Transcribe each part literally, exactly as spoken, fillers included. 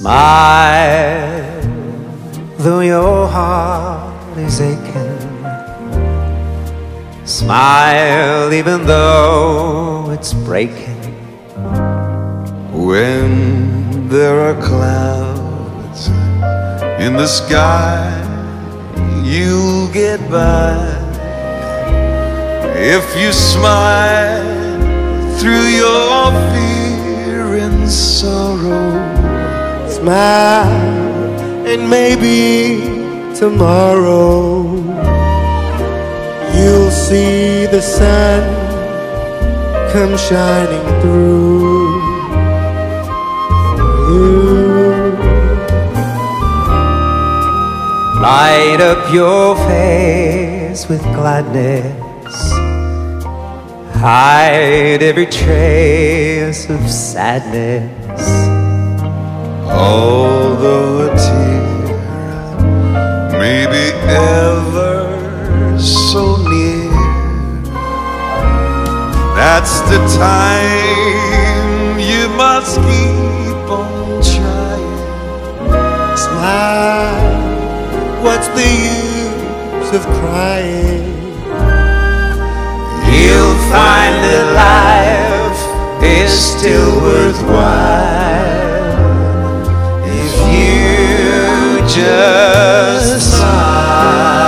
Smile, though your heart is aching. Smile, even though it's breaking. When there are clouds in the sky, you'll get by if you smile through your fear and sorrow. Smile, and maybe tomorrow you'll see the sun come shining through you. Light up your face with gladness. Hide every trace of sadness. Although a tear may be ever so near, that's the time you must keep on trying. Smile, what's the use of crying? You'll find that life is still worthwhile if you just smile.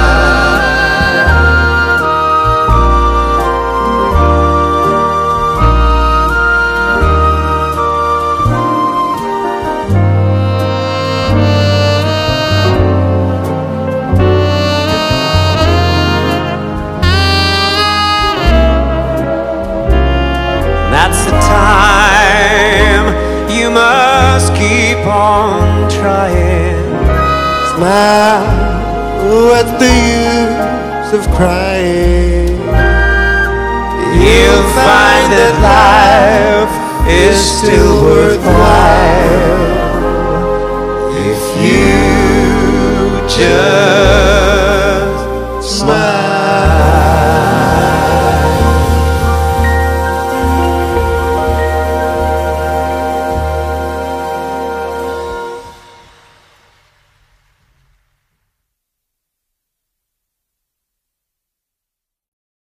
That's the time you must keep on trying. Smile, what's the use of crying? You'll find that life is still worthwhile